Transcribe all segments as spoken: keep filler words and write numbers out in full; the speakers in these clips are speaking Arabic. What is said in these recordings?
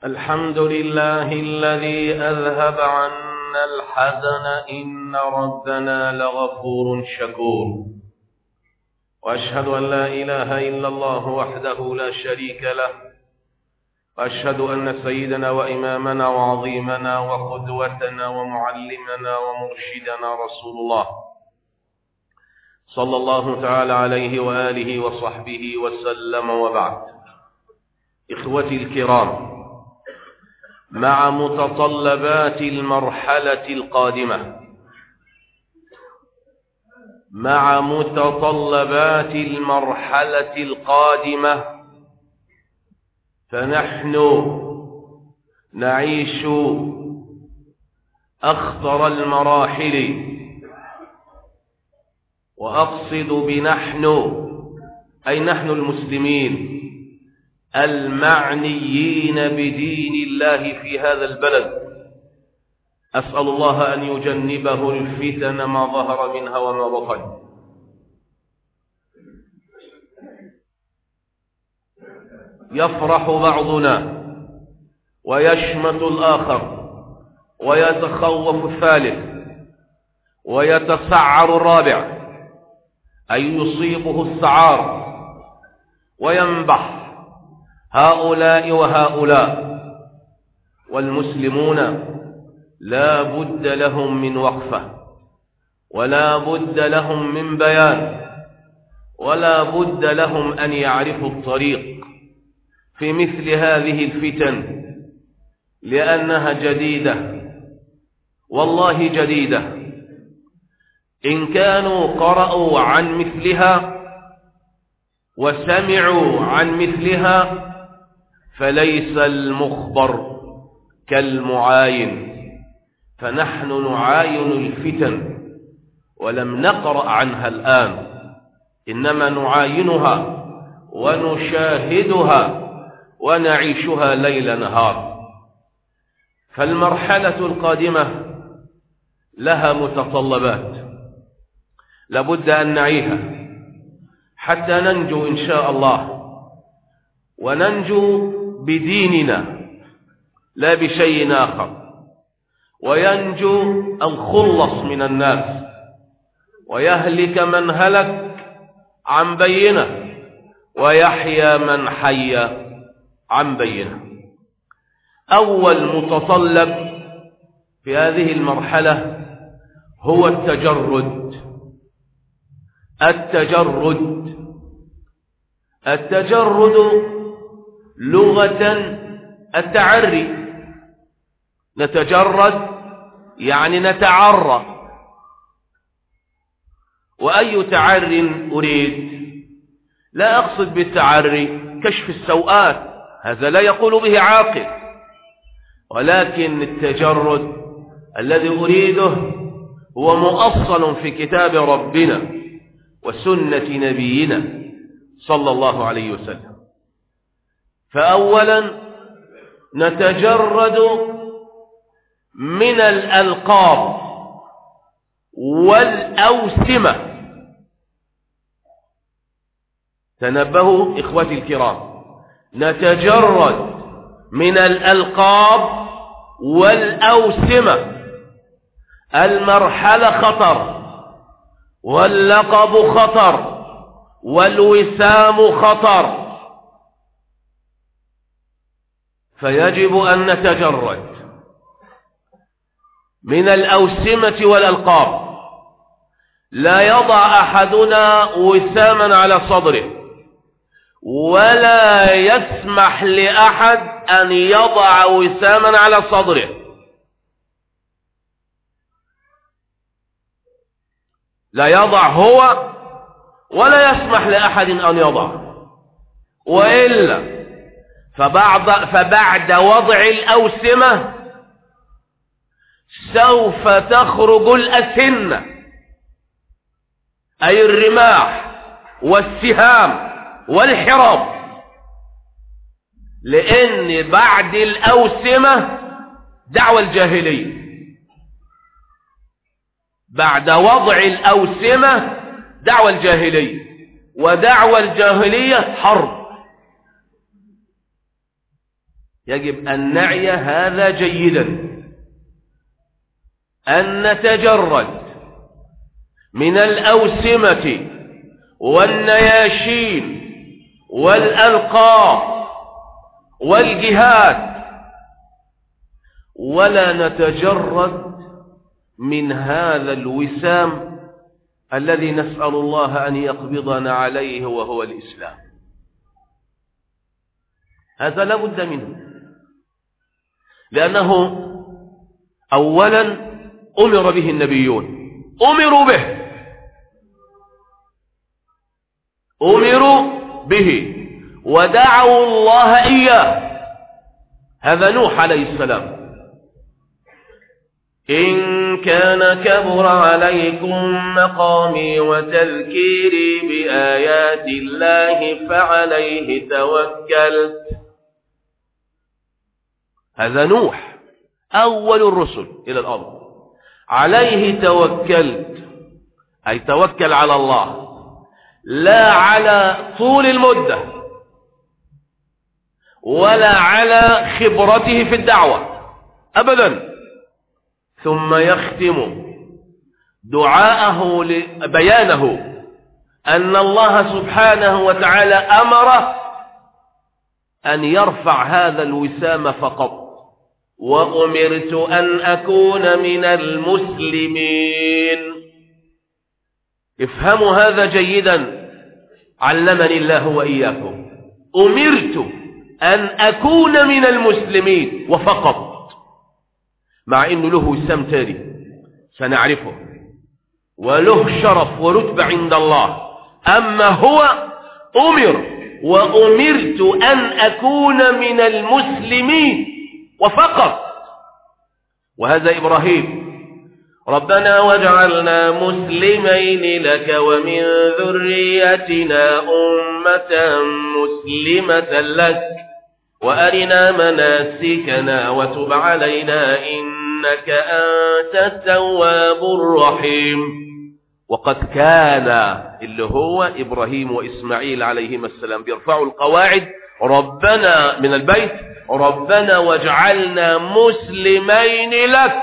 الحمد لله الذي أذهب عنا الحزن إن ربنا لغفور شكور. وأشهد أن لا إله إلا الله وحده لا شريك له، وأشهد أن سيدنا وإمامنا وعظيمنا وقدوتنا ومعلمنا ومرشدنا رسول الله صلى الله تعالى عليه وآله وصحبه وسلم. وبعد، إخوتي الكرام، مع متطلبات المرحلة القادمة مع متطلبات المرحلة القادمة فنحن نعيش أخطر المراحل، وأقصد بنحن أي نحن المسلمين المعنيين بدين الله في هذا البلد. أسأل الله أن يجنبه الفتن ما ظهر منها وما بطن. يفرح بعضنا ويشمت الآخر ويتخوف الثالث ويتسعر الرابع، أي يصيبه السعار وينبح هؤلاء وهؤلاء. والمسلمون لا بد لهم من وقفة، ولا بد لهم من بيان، ولا بد لهم أن يعرفوا الطريق في مثل هذه الفتن، لأنها جديدة، والله جديدة. إن كانوا قرأوا عن مثلها وسمعوا عن مثلها فليس المخبر كالمعاين، فنحن نعاين الفتن ولم نقرأ عنها الآن، إنما نعاينها ونشاهدها ونعيشها ليل نهار. فالمرحلة القادمة لها متطلبات لابد أن نعيها حتى ننجو إن شاء الله، وننجو بديننا لا بشيء آخر، وينجو الخلص من الناس، ويهلك من هلك عن بينه، ويحيى من حي عن بينه. أول متطلب في هذه المرحلة هو التجرد. التجرد التجرد لغة التعري. نتجرد يعني نتعرى. وأي تعر أريد؟ لا أقصد بالتعري كشف السوءات، هذا لا يقول به عاقل، ولكن التجرد الذي أريده هو مؤصل في كتاب ربنا وسنة نبينا صلى الله عليه وسلم. فأولا نتجرد من الألقاب والأوسمة. تنبهوا إخوتي الكرام، نتجرد من الألقاب والأوسمة. المرحلة خطر، واللقب خطر، والوسام خطر، فيجب أن نتجرد من الأوسمة والألقاب. لا يضع أحدنا وساما على صدره، ولا يسمح لأحد أن يضع وساما على صدره. لا يضع هو، ولا يسمح لأحد أن يضع، وإلا فبعد, فبعد وضع الأوسمة سوف تخرج الأسنة، أي الرماح والسهام والحراب، لأن بعد الأوسمة دعوى الجاهلية. بعد وضع الأوسمة دعوى الجاهلية، ودعوى الجاهلية حرب. يجب أن نعي هذا جيدا، أن نتجرد من الأوسمة والنياشين والألقاب والجهات، ولا نتجرد من هذا الوسام الذي نسأل الله أن يقبضنا عليه وهو الإسلام. هذا لا بد منه، لأنه أولا أمر به النبيون، أمروا به أمروا به ودعوا الله إياه. هذا نوح عليه السلام: إن كان كبر عليكم مقامي وتذكيري بآيات الله فعليه توكلت. هذا نوح أول الرسل إلى الأرض، عليه توكلت، أي توكل على الله، لا على طول المدة ولا على خبرته في الدعوة أبدا. ثم يختم دعاءه بيانه أن الله سبحانه وتعالى أمره أن يرفع هذا الوسام فقط: وأمرت أن أكون من المسلمين. افهموا هذا جيدا، علمني الله وإياكم. أمرت أن أكون من المسلمين وفقط، مع أنه له وسام تاني سنعرفه وله شرف ورتبة عند الله. أما هو أمر وأمرت أن أكون من المسلمين وفقط. وهذا إبراهيم: ربنا واجعلنا مسلمين لك ومن ذريتنا أمة مسلمة لك وأرنا مناسكنا وتب علينا إنك أنت التواب الرحيم. وقد كان اللي هو إبراهيم وإسماعيل عليهما السلام بيرفعوا القواعد ربنا من البيت: ربنا واجعلنا مسلمين لك.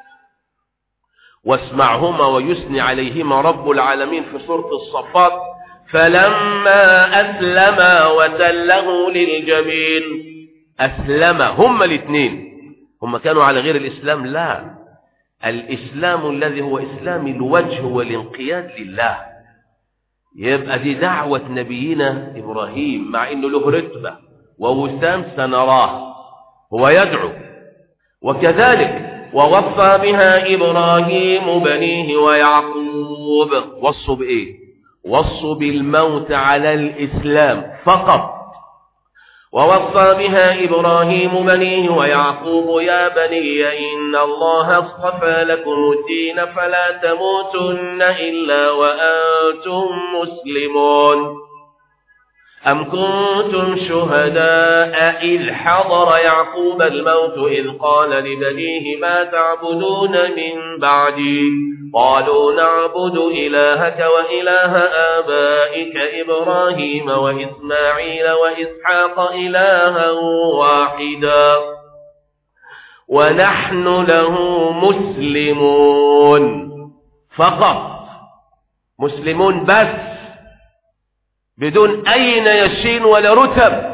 واسمعهما ويثني عليهما رب العالمين في سورة الصفات: فلما أسلما وتله للجبين. أسلم هما الاثنين، هم كانوا على غير الإسلام؟ لا، الإسلام الذي هو إسلام الوجه والانقياد لله. يبقى دي دعوة نبينا إبراهيم، مع إنه له رتبة ووسام سنراه، هو يدعو. وكذلك ووصى بها إبراهيم بنيه ويعقوب. وصوا بإيه؟ وصوا بالموت على الإسلام فقط. ووصى بها إبراهيم بنيه ويعقوب: يا بني إن الله اصطفى لكم الدين فلا تموتن إلا وأنتم مسلمون. أم كنتم شهداء إذ حضر يعقوب الموت إذ قال لبنيه ما تعبدون من بعدي قالوا نعبد إلهك وإله آبائك إبراهيم وإسماعيل وإسحاق إلها واحدا ونحن له مسلمون. فقط مسلمون بس، بدون أي نياشين ولا رتب.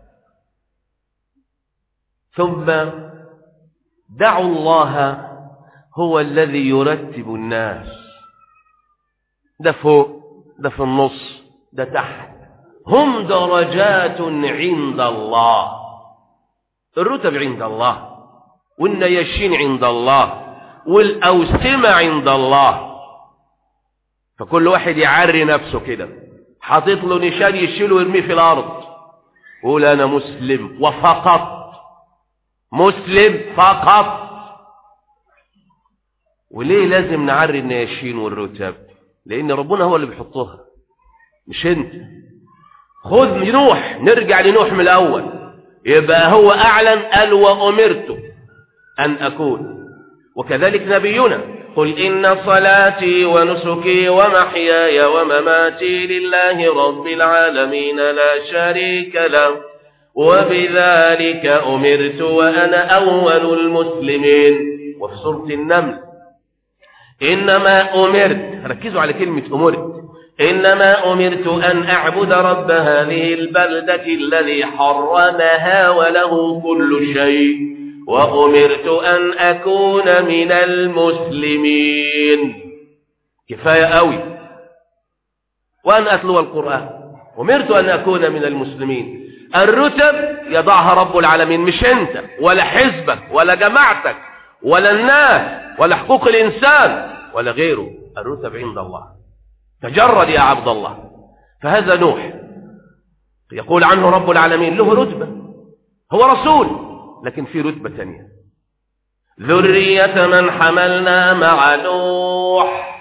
ثم دعوا الله هو الذي يرتب الناس، ده فوق، ده في النص، ده تحت. هم درجات عند الله، الرتب عند الله والنياشين عند الله والأوسمة عند الله. فكل واحد يعري نفسه كده، حاطط له نشان يشيله ويرميه في الأرض، قول أنا مسلم وفقط، مسلم فقط. وليه لازم نعري النياشين والرتب؟ لأن ربنا هو اللي بيحطها مش انت. خذ نوح، نرجع لنوح من الأول، يبقى هو أعلن قال وأمرت أن أكون. وكذلك نبينا: قل إن صلاتي ونسكي ومحياي ومماتي لله رب العالمين لا شريك له وبذلك أمرت وأنا أول المسلمين. وفي سورة النمل إنما أمرت، ركزوا على كلمة أمرت، إنما أمرت أن أعبد رب هذه البلدة الذي حرمها وله كل شيء وأمرت أن أكون من المسلمين. كفاية قوي. وأن أتلو القرآن، أمرت أن أكون من المسلمين. الرتب يضعها رب العالمين، مش أنت ولا حزبك ولا جماعتك ولا الناس ولا حقوق الإنسان ولا غيره. الرتب عند الله. تجرد يا عبد الله. فهذا نوح يقول عنه رب العالمين له رتبة، هو رسول لكن في رتبة ثانية. ذرية من حملنا مع نوح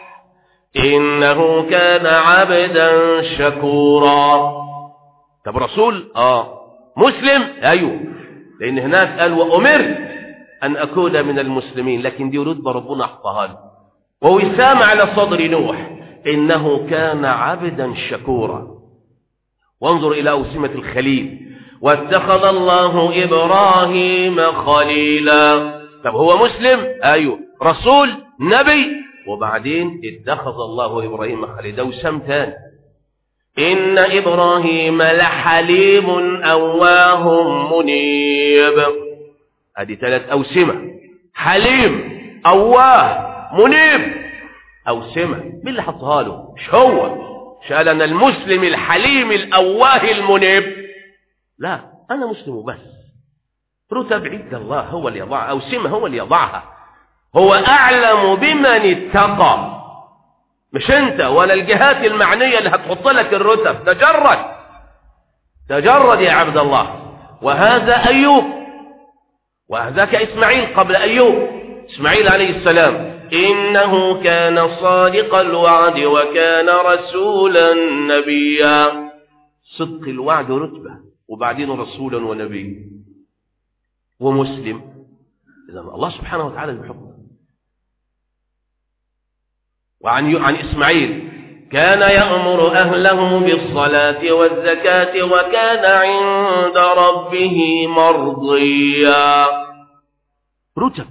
إنه كان عبدا شكورا. طب رسول؟ آه. مسلم؟ أيوه، لأن هناك قال وأمرت أن أكون من المسلمين، لكن دي رتبة ربنا أحطها له. ووسام على صدر نوح إنه كان عبدا شكورا. وانظر إلى أوسمة الخليل، واتخذ الله إبراهيم خليلا. طب هو مسلم؟ أيوه. رسول؟ نبي؟ وبعدين اتخذ الله إبراهيم خليلا. ده وسام تاني. إن إبراهيم لحليم أواه منيب. هذه ثلاث أوسمة: حليم، أواه، منيب. أوسمة مين اللي حطها له؟ مش هو. مش قال أنا المسلم الحليم الأواه المنيب؟ لا، أنا مسلم وبس. رتب عند الله هو اللي يضعها، أوسمة هو اللي يضعها. هو أعلم بمن اتقى، مش أنت ولا الجهات المعنية اللي هتحط لك الرتب. تجرد تجرد يا عبد الله. وهذا أيوب، وهذاك إسماعيل قبل أيوب. إسماعيل عليه السلام إنه كان صادق الوعد وكان رسولا نبيا. صدق الوعد رتبة، وبعدين رسولا ونبي ومسلم. إذا الله سبحانه وتعالى بيحبه. وعن عن إسماعيل كان يأمر أهله بالصلاة والزكاة وكان عند ربه مرضيا. رتب.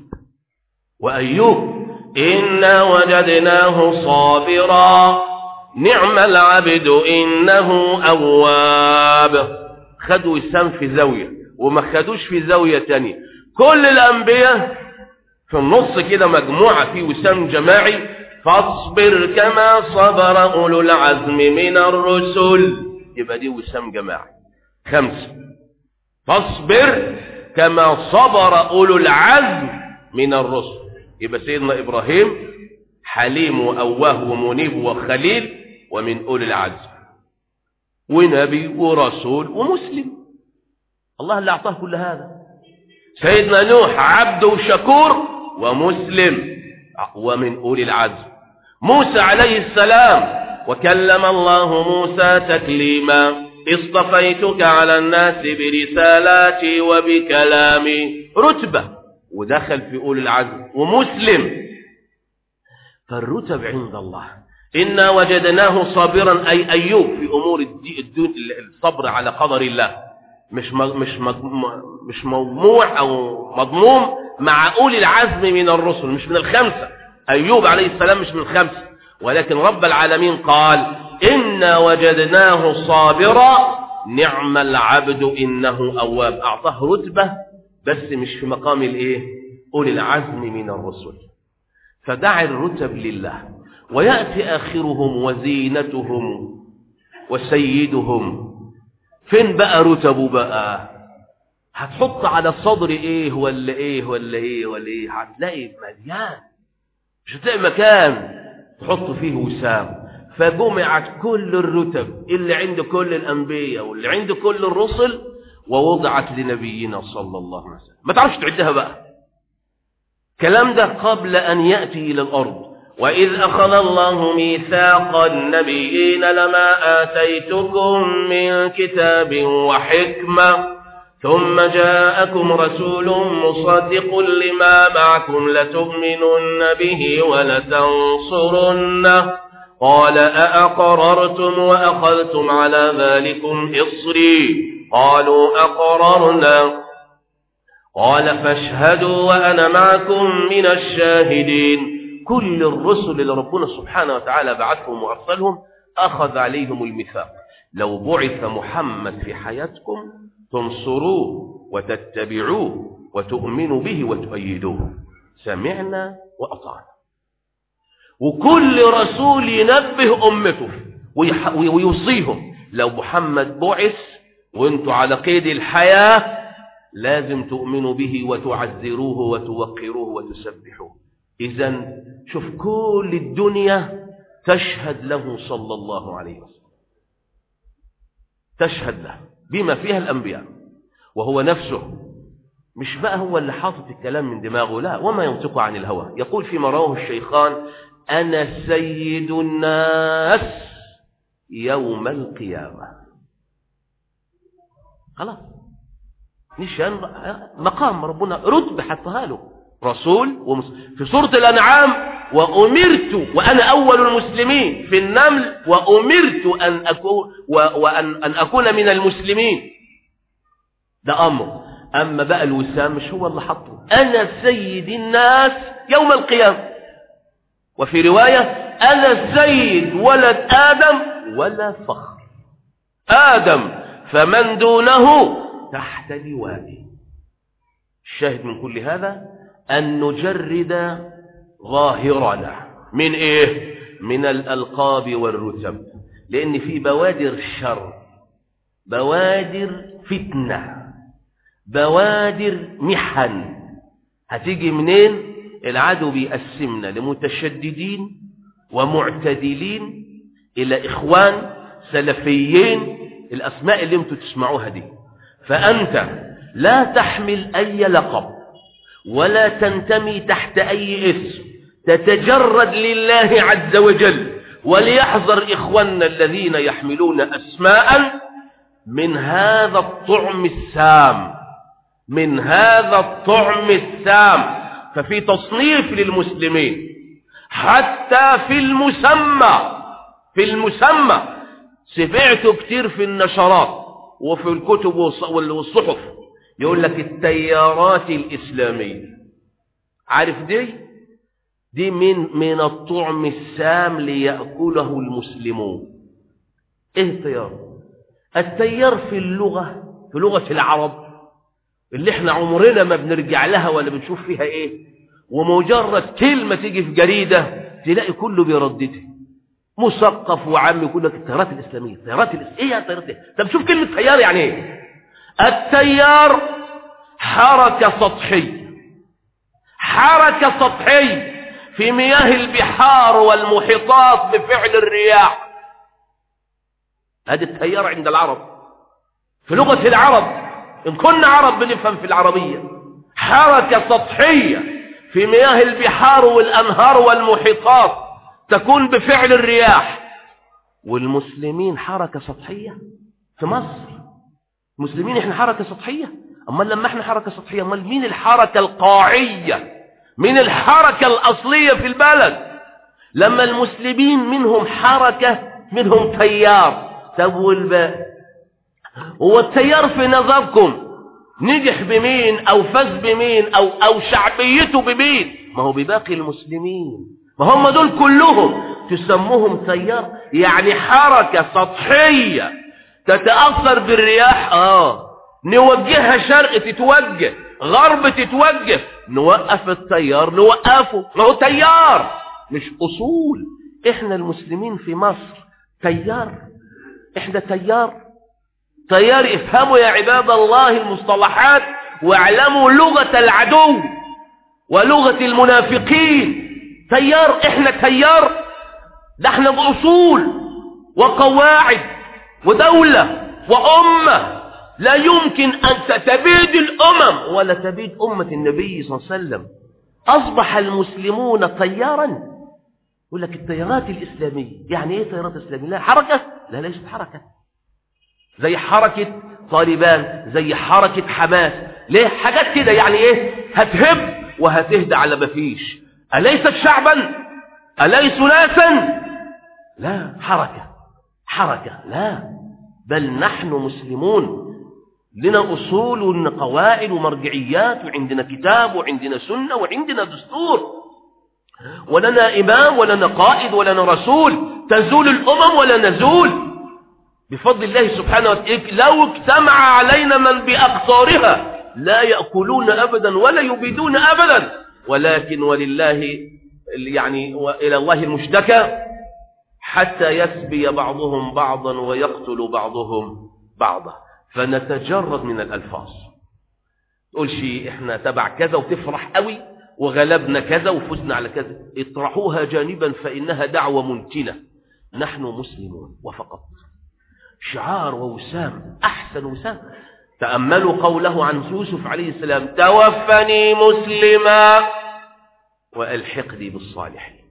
وأيوب إنا وجدناه صابرا نعم العبد إنه أواب. خدوا وسام في زاوية وما خدوش في زاوية تانية. كل الأنبياء في النص كده مجموعة في وسام جماعي. فاصبر كما صبر أولو العزم من الرسل. يبقى دي وسام جماعي. خمسة: فاصبر كما صبر أولو العزم من الرسل. يبقى سيدنا إبراهيم حليم وأواه ومنيب وخليل ومن أولي العزم، ونبي ورسول ومسلم. الله اللي أعطاه كل هذا. سيدنا نوح عبد وشكور ومسلم ومن أولي العزم. موسى عليه السلام وكلم الله موسى تكليما اصطفيتك على الناس برسالاتي وبكلامي. رتبة، ودخل في أولي العزم ومسلم. فالرتب عند الله. إنا وجدناه صابرا أي أيوب في أمور الدين، الصبر على قدر الله، مش مش مش موضوع أو مضموم مع أولي العزم من الرسل، مش من الخمسة. أيوب عليه السلام مش من الخمسة، ولكن رب العالمين قال إنا وجدناه صابرا نعم العبد إنه أواب. أعطاه رتبة بس مش في مقام الإيه؟ أولي العزم من الرسل. فدع الرتب لله، ويأتي آخرهم وزينتهم وسيدهم. فين بقى رتبه بقى؟ هتحط على الصدر ايه ولا ايه ولا ايه ولا ايه؟ هتلاقي مليان، مش هتلاقي مكان تحط فيه وسام. فجمعت كل الرتب اللي عند كل الأنبياء واللي عند كل الرسل ووضعت لنبينا صلى الله عليه وسلم. ما تعرفش تعدها بقى. كلام ده قبل أن يأتي إلى الأرض. وإذ أخذ الله ميثاق النبيين لما آتيتكم من كتاب وحكمة ثم جاءكم رسول مصدق لما معكم لتؤمنن به ولتنصرنه قال أأقررتم وأخذتم على ذلكم إصري قالوا أقررنا. قال فاشهدوا وأنا معكم من الشاهدين. كل الرسل اللي ربنا سبحانه وتعالى بعثهم وأرسلهم أخذ عليهم الميثاق، لو بعث محمد في حياتكم تنصروه وتتبعوه وتؤمنوا به وتؤيدوه. سمعنا وأطعنا. وكل رسول ينبه أمته ويوصيهم لو محمد بعث وانتوا على قيد الحياة لازم تؤمنوا به وتعزروه وتوقروه وتسبحوه. إذن شوف كل الدنيا تشهد له صلى الله عليه وسلم، تشهد له بما فيها الأنبياء، وهو نفسه مش بقى هو اللي حاطط الكلام من دماغه، لا، وما ينطق عن الهوى. يقول فيما رواه الشيخان: أنا سيد الناس يوم القيامة. خلاص، نشان مقام ربنا رتبة حطها له رسول ومسلم. في سورة الأنعام: وأمرت وأنا أول المسلمين. في النمل: وأمرت أن أكون وأن أن أكون من المسلمين. ده أمر. أما بقى الوسام مش هو اللي حطه. أنا سيد الناس يوم القيامة. وفي رواية: أنا سيد ولد آدم ولا فخر. آدم فمن دونه تحت لوائي. الشاهد من كل هذا أن نجرد ظاهرنا من إيه؟ من الألقاب والرتب، لأن في بوادر الشر، بوادر فتنة، بوادر محن. هتيجي منين؟ العدو بيقسمنا لمتشددين ومعتدلين إلى إخوان سلفيين، الأسماء اللي انتوا تسمعوها دي. فأنت لا تحمل أي لقب ولا تنتمي تحت أي اسم، تتجرد لله عز وجل. وليحذر إخواننا الذين يحملون أسماء من هذا الطعم السام، من هذا الطعم السام. ففي تصنيف للمسلمين حتى في المسمى، في المسمى سمعته كتير في النشرات وفي الكتب والصحف، يقول لك التيارات الإسلامية. عارف دي؟ دي من من الطعم السام ليأكله المسلمون. ايه التيار؟ التيار في اللغة، في لغة العرب اللي احنا عمرنا ما بنرجع لها ولا بنشوف فيها ايه، ومجرد كلمة تيجي في جريدة تلاقي كله بيرددها، مثقف وعام يقول لك التيارات الإسلامية، التيارات الإسلامية. ايه يعني التيارات؟ طب شوف كلمة تيار يعني ايه. التيار حركة سطحية، حركة سطحية في مياه البحار والمحيطات بفعل الرياح. هذا التيار عند العرب، في لغة العرب، إن كنا عرب بنفهم في العربية. حركة سطحية في مياه البحار والأنهار والمحيطات تكون بفعل الرياح. والمسلمين حركة سطحية في مصر. المسلمين احنا حركة سطحية؟ أما لما احنا حركة سطحية، أما مين الحركة القاعية؟ من الحركة الأصلية في البلد؟ لما المسلمين منهم حركة، منهم تيار. طب والباقي؟ هو التيار في نظركم نجح بمين أو فاز بمين أو, أو شعبيته بمين؟ ما هو بباقي المسلمين، ما هم دول كلهم تسموهم تيار. يعني حركة سطحية تتأثر بالرياح، آه نوجهها شرق تتوجه، غرب تتوجه، نوقف التيار نوقفه. ما هو تيار مش أصول. إحنا المسلمين في مصر تيار، إحنا تيار. تيار، افهموا يا عباد الله المصطلحات واعلموا لغة العدو ولغة المنافقين. تيار، احنا تيار، ده احنا بأصول وقواعد ودولة وأمة. لا يمكن أن تبيد الأمم ولا تبيد أمة النبي صلى الله عليه وسلم. أصبح المسلمون تيارا. يقول لك التيارات الإسلامية. يعني ايه تيارات إسلامية؟ لا حركة، لا ليست حركة. زي حركة طالبان، زي حركة حماس. ليه؟ حاجات كده يعني ايه؟ هتهب وهتهدى على ما فيش. أليست شعبا؟ أليسوا ناسا؟ لا، حركة حركة لا، بل نحن مسلمون. لنا أصول وقواعد ومرجعيات، وعندنا كتاب وعندنا سنة وعندنا دستور، ولنا إمام ولنا قائد ولنا رسول. تزول الأمم ولا نزول بفضل الله سبحانه وتعالى. لو اجتمع علينا من بأقطارها لا يأكلون أبدا ولا يبيدون أبدا، ولكن ولله يعني وإلى الله المشتكى حتى يسبي بعضهم بعضا ويقتل بعضهم بعضا. فنتجرد من الألفاظ، تقول شيء احنا تبع كذا وتفرح قوي وغلبنا كذا وفزنا على كذا، اطرحوها جانبا فإنها دعوة منتنة. نحن مسلمون وفقط، شعار ووسام، أحسن وسام. تأملوا قوله عن يوسف عليه السلام: توفني مسلما وألحقني بالصالحين.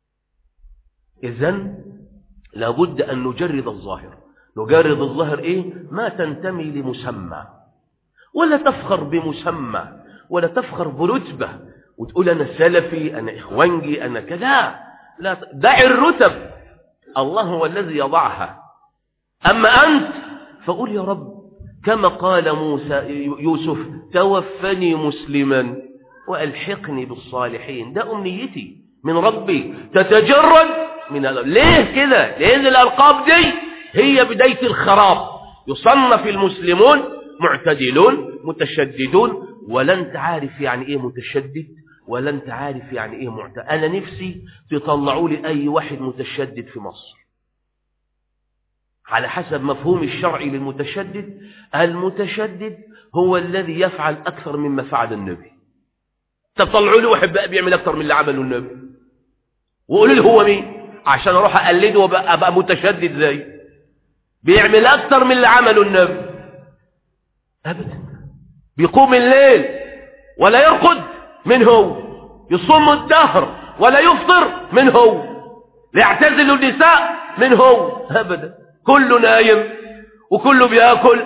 إذن لابد أن نجرد الظاهر. نجرد الظاهر إيه؟ ما تنتمي لمسمى، ولا تفخر بمسمى، ولا تفخر برتبة وتقول أنا سلفي، أنا إخوانجي، أنا كذا. لا، دع الرتب، الله هو الذي يضعها. أما أنت فقول يا رب كما قال موسى يوسف: توفني مسلما وألحقني بالصالحين. ده أمنيتي من ربي. تتجرد من الألقاب. ليه كده؟ لأن الألقاب دي هي بداية الخراب. يصنف المسلمون معتدلون متشددون، ولا انت عارف يعني ايه متشدد، ولا انت عارف يعني ايه معتدل. انا نفسي تطلعوا لي اي واحد متشدد في مصر على حسب مفهوم الشرعي للمتشدد. المتشدد هو الذي يفعل اكثر مما فعل النبي. تطلعوا لي واحد بقى بيعمل اكثر من اللي عمله النبي وقولوا لي هو مين عشان اروح اقلده وابقى أبقى متشدد زي بيعمل اكثر من اللي عمله النبي. ابدا. بيقوم الليل ولا يرقد من هو، يصوم الدهر ولا يفطر من هو، يعتزل النساء من هو. ابدا. كله نايم وكله بياكل.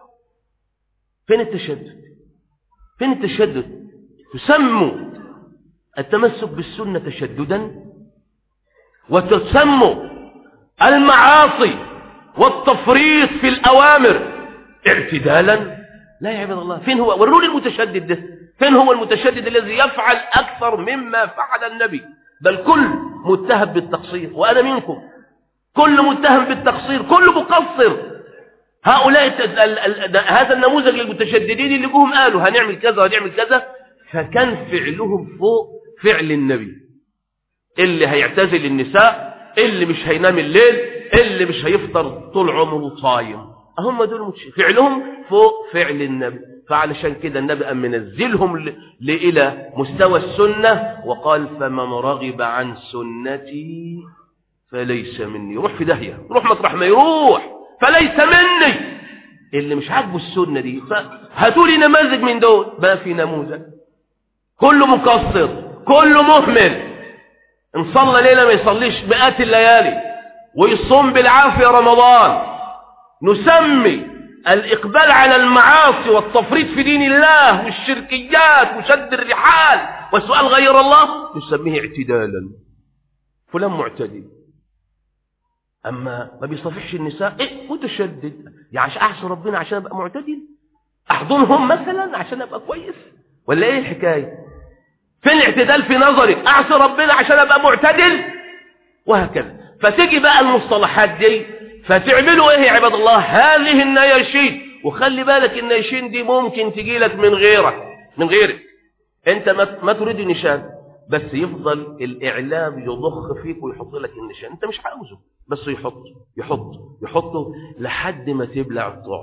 فين التشدد؟ فين التشدد؟ تسموا التمسك بالسنة تشددا، وتسموا المعاصي والتفريط في الأوامر اعتدالا. لا يا عباد الله، فين هو؟ وروني المتشدد ده. فين هو المتشدد الذي يفعل أكثر مما فعل النبي؟ بل كل متهم بالتقصير، وأنا منكم. كل متهم بالتقصير، كل مقصر. هؤلاء هذا النموذج للمتشددين اللي جوهم قالوا هنعمل كذا وهنعمل كذا، فكان فعلهم فوق فعل النبي. اللي هيعتزل النساء، اللي مش هينام الليل، اللي مش هيفطر طول عمره صايم، هم دول فعلهم فوق فعل النبي. فعلشان كده النبي قام منزلهم ل... ل... إلى مستوى السنة وقال: فمن رغب عن سنتي فليس مني. روح في داهية، روح مطرح ما يروح، فليس مني. اللي مش عاجبه السنة دي هاتوا لي نماذج من دول. ما في نموذج. كله مقصر، كله مهمل. ان صلى ليلة ما يصليش مئات الليالي، ويصوم بالعافية رمضان. نسمي الإقبال على المعاصي والتفريط في دين الله والشركيات وشد الرحال وسؤال غير الله نسميه اعتدالا. فلان معتدل. أما ما بيصافحش النساء، إيه متشدد. يعني أعصي ربنا عشان أبقى معتدل؟ أحضنهم مثلا عشان أبقى كويس؟ ولا إيه الحكاية؟ فين الاعتدال في نظرك؟ أعصي ربنا عشان أبقى معتدل؟ وهكذا. فتيجي بقى المصطلحات دي فتعملوا ايه يا عباد الله؟ هذه النياشين. وخلي بالك النياشين دي ممكن تجي لك من غيرك من غيرك انت ما تريد نشان، بس يفضل الاعلام يضخ فيك ويحط لك النشان. انت مش عاوزه، بس يحط يحط يحطه لحد ما تبلع الطعم.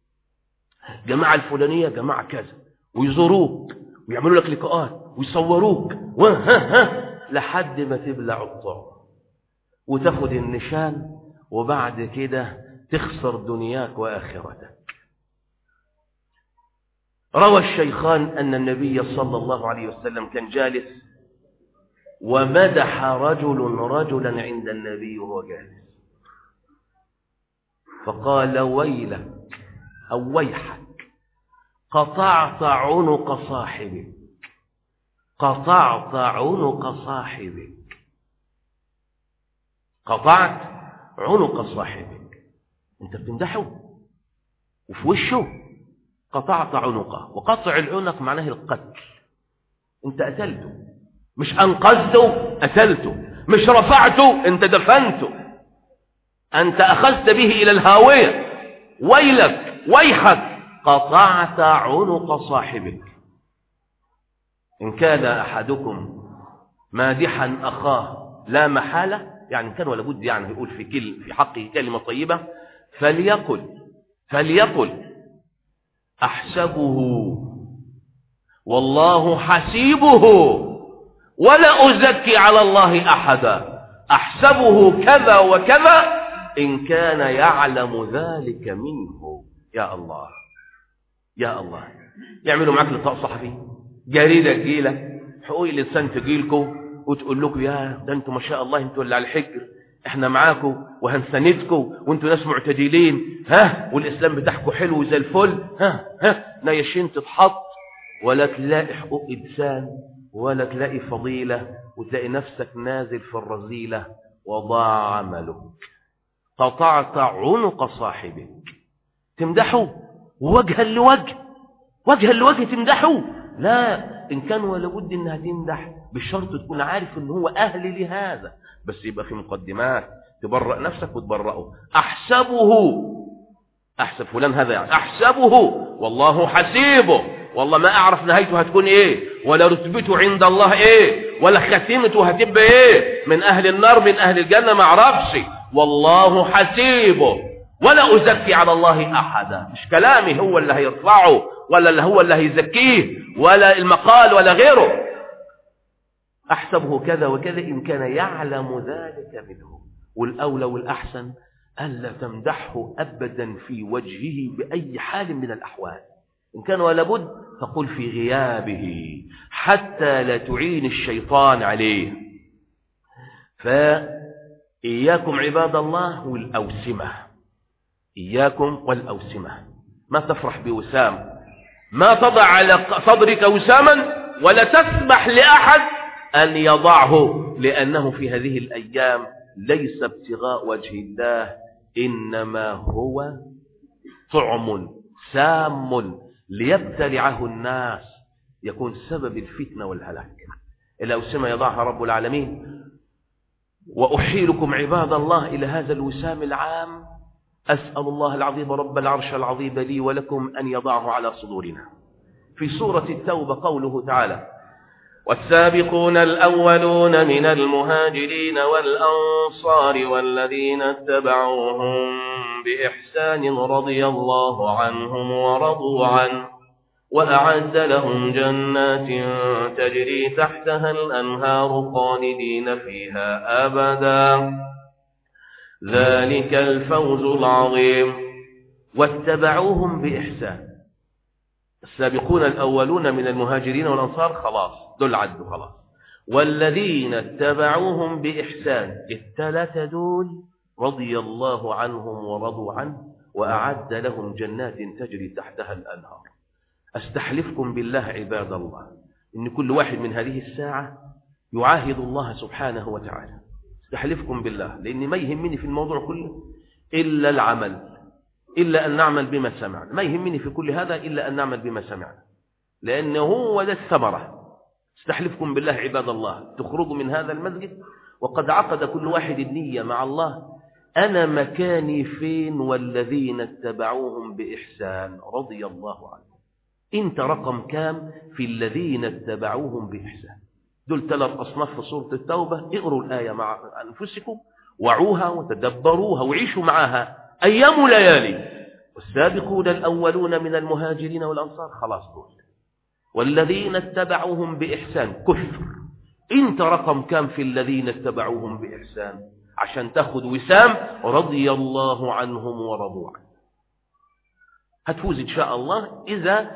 جماعة الفلانية جماعة كذا، ويزوروك ويعملوا لك لقاءات ويصوروك وها ها لحد ما تبلع الطعم وتاخد النشان، وبعد كده تخسر دنياك وآخرتك. روى الشيخان أن النبي صلى الله عليه وسلم كان جالس ومدح رجل رجلا عند النبي وهو جالس، فقال: ويلك أو ويحك، قطعت عنق صاحبك، قطعت عنق صاحبك، قطعت عنق صاحبك. انت بتمدحه وفي وشه قطعت عنقه. وقطع العنق معناه القتل، انت قتلته، مش انقذته، قتلته، مش رفعته، انت دفنته، انت اخذت به الى الهاوية. ويلك ويحك، قطعت عنق صاحبك. ان كان احدكم مادحا اخاه لا محالة، يعني كان ولا بد يعني يقول في كل في حقه كلمة طيبة، فليقل فليقل احسبه والله حسيبه ولا أزكي على الله أحدا، أحسبه كذا وكذا إن كان يعلم ذلك منه. يا الله يا الله، يعملوا معك لقاء صحفي، جريدة تجيلك، حقوق الإنسان تجيلكم وتقول لكم يا ده انتم ما شاء الله انتم اللي على الحجر، احنا معاكم وهنساندكم وانتم ناس معتدلين، ها والإسلام بتاعكم حلو زي الفل، ها ها نايشين تتحط، ولا تلاقي حقوق إنسان ولا تلاقي فضيلة، وتلاقي نفسك نازل في الرذيلة وضاع عملك. قطعت عنق صاحبك. تمدحه وجها لوجه، وجها لوجه تمدحه؟ لا، إن كان ولا بد إنها تمدح بالشرط تكون عارف إن هو أهل لهذا، بس يبقى في مقدمات تبرأ نفسك وتبرأه. أحسبه، أحسب فلان هذا يعني أحسبه والله حسيبه، والله ما أعرف نهايته هتكون إيه، ولا رتبته عند الله إيه، ولا ختمته هتبقى إيه، من أهل النار من أهل الجنة ما أعرفش، والله حسيبه ولا أزكي على الله أحدا. مش كلامي هو اللي هيرفعه ولا اللي هو اللي هيزكيه ولا المقال ولا غيره. أحسبه كذا وكذا إن كان يعلم ذلك منه. والأولى والأحسن ألا تمدحه أبدا في وجهه بأي حال من الأحوال، إن كان ولا بد فقل في غيابه حتى لا تعين الشيطان عليه. فإياكم عباد الله والأوسمة، إياكم والأوسمة. ما تفرح بوسام، ما تضع على صدرك وساما ولا تسمح لأحد أن يضعه، لأنه في هذه الأيام ليس ابتغاء وجه الله، إنما هو طعم سام ليبتلعه الناس، يكون سبب الفتنة والهلاك. الأوسمة يضعها رب العالمين. وأحيلكم عباد الله إلى هذا الوسام العام، أسأل الله العظيم رب العرش العظيم لي ولكم أن يضعه على صدورنا. في سورة التوبة قوله تعالى: والسابقون الأولون من المهاجرين والأنصار والذين اتبعوهم بإحسان رضي الله عنهم ورضوا عنه وأعد لهم جنات تجري تحتها الأنهار خالدين فيها أبدا ذلك الفوز العظيم. واتبعوهم بإحسان. السابقون الأولون من المهاجرين والأنصار خلاص دول عدوا خلاص. والذين اتبعوهم بإحسان، الثلاثة دول رضي الله عنهم ورضوا عنه وأعد لهم جنات تجري تحتها الأنهار. أستحلفكم بالله عباد الله إن كل واحد من هذه الساعة يعاهد الله سبحانه وتعالى. استحلفكم بالله، لأني ما يهمني في الموضوع كله إلا العمل، إلا أن نعمل بما سمعنا. ما يهمني في كل هذا إلا أن نعمل بما سمعنا، لأنه هو ده الثمرة. استحلفكم بالله عباد الله تخرجوا من هذا المسجد وقد عقد كل واحد النية مع الله: أنا مكاني فين والذين اتبعوهم بإحسان رضي الله عنهم. انت رقم كام في الذين اتبعوهم بإحسان؟ دول ثلاث أصناف في سورة التوبة. اقروا الآية مع أنفسكم، وعوها وتدبروها وعيشوا معها أيام وليالي. والسابقون الأولون من المهاجرين والأنصار خلاص دول. والذين اتبعوهم بإحسان كثر. انت رقم كام في الذين اتبعوهم بإحسان عشان تاخذ وسام رضي الله عنهم ورضوا عنه. هتفوز إن شاء الله إذا